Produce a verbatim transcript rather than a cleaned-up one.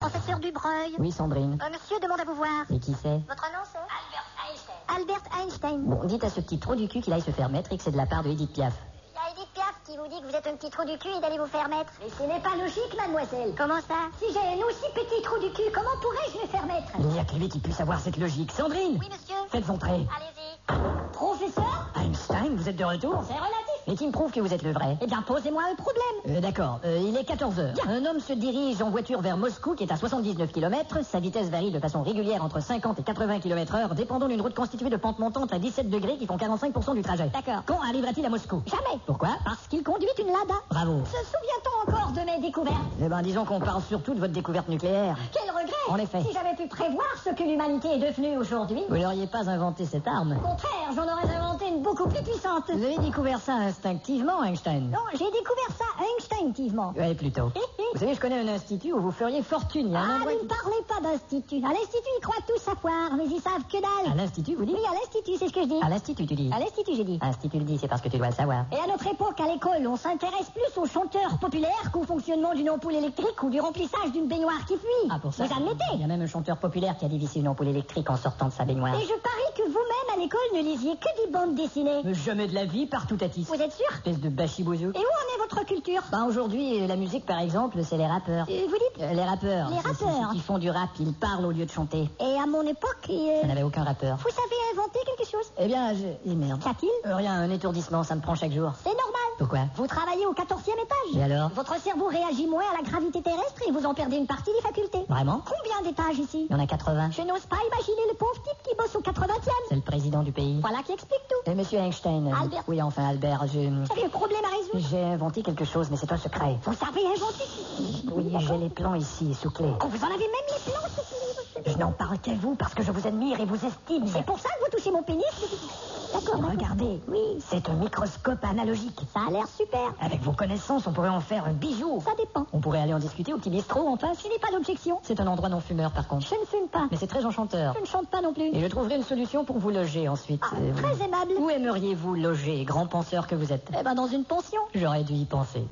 Professeur Dubreuil. Oui, Sandrine. Euh, monsieur demande à vous voir. Et qui c'est? Votre nom c'est Albert Einstein. Albert Einstein. Bon, dites à ce petit trou du cul qu'il aille se faire mettre et que c'est de la part de Edith Piaf. Il y a Edith Piaf qui vous dit que vous êtes un petit trou du cul et d'aller vous faire mettre. Mais ce n'est pas logique, mademoiselle. Comment ça? Si j'ai un aussi petit trou du cul, comment pourrais-je me faire mettre? Il n'y a que lui qui puisse avoir cette logique. Sandrine! Oui, monsieur. Faites entrer. Allez-y. Professeur Einstein, vous êtes de retour? C'est relatif. Et qui me prouve que vous êtes le vrai? Eh bien, posez-moi un problème. Euh, d'accord. Euh, il est quatorze heures. Un homme se dirige en voiture vers Moscou, qui est à soixante-dix-neuf kilomètres. Sa vitesse varie de façon régulière entre cinquante et quatre-vingts kilomètres heure, dépendant d'une route constituée de pentes montantes à dix-sept degrés qui font quarante-cinq pour cent du trajet. D'accord. Quand arrivera-t-il à Moscou? Jamais. Pourquoi? Parce qu'il conduit une Lada. Bravo. Se souvient-on encore de mes découvertes? Eh ben, disons qu'on parle surtout de votre découverte nucléaire. Quel regret. En effet. Si j'avais pu prévoir ce que l'humanité est devenue aujourd'hui. Vous n'auriez pas inventé cette arme. Au contraire, j'en aurais inventé une beaucoup plus puissante. Vous avez découvert ça instinctivement, Einstein? Non, j'ai découvert ça instinctivement. Oui, plutôt. Vous savez, je connais un institut où vous feriez fortune. Il y a un Ah, endroit ne qui- me parlez pas d'institut. À l'institut, ils croient tout savoir, mais ils savent que dalle. À l'institut, vous dites? Oui, à l'institut, c'est ce que je dis. À l'institut, tu dis? À l'institut, j'ai dit. Institut le dit, c'est parce que tu dois le savoir. Et à notre époque, à l'école, on s'intéresse plus aux chanteurs populaires qu'au fonctionnement d'une ampoule électrique ou du remplissage d'une baignoire qui fuit. Ah, pour ça. Vous admettez? Il y a même un chanteur populaire qui a dévissé une ampoule électrique en sortant de sa baignoire. Et je parie que vous-même, à l'école, ne lisiez que des bandes dessinées. Mais jamais de la vie, partout à tisse. Vous êtes sûr? Espèce de bachibouzou. Et où en est votre culture? Ben, aujourd'hui, euh, la musique, par exemple, c'est les rappeurs. Euh, vous dites? Euh, les rappeurs. Les C'est- c'est rappeurs. ceux qui font du rap, ils parlent au lieu de chanter. Et à mon époque, euh, Ça n'avait aucun rappeur. vous savez inventer quelque chose? Eh bien, je... Eh merde. Qu'a-t-il? Euh, rien, un étourdissement, ça me prend chaque jour. C'est normal. Pourquoi? Vous travaillez au quatorzième étage. Et alors? Votre cerveau réagit moins à la gravité terrestre et vous en perdez une partie des facultés. Vraiment? Combien d'étages ici? Il y en a quatre-vingts. Je n'ose pas imaginer le pauvre type qui bosse au quatre-vingtième. C'est le président du pays. Voilà qui explique tout. Et monsieur Einstein. euh, Albert. Oui, enfin, Albert, je... Vous avez un problème à résoudre? J'ai inventé quelque chose, mais c'est un secret. Vous savez inventer? Oui, j'ai les plans ici, sous clé. Oh, vous en avez même les plans, ce livre. Je n'en parle qu'à vous parce que je vous admire et vous estime. C'est pour ça que vous touchez mon pénis? D'accord, d'accord. Regardez, Oui. c'est un microscope analogique. Ça a l'air super. Avec vos connaissances, on pourrait en faire un bijou. Ça dépend. On pourrait aller en discuter au petit bistrot en face. Je n'ai pas d'objection. C'est un endroit non fumeur, par contre. Je ne fume pas. Mais c'est très enchanteur. Je ne chante pas non plus. Et je trouverai une solution pour vous loger ensuite. Ah, Euh, très aimable. Où aimeriez-vous loger, grand penseur que vous êtes? Eh ben, dans une pension. J'aurais dû y penser.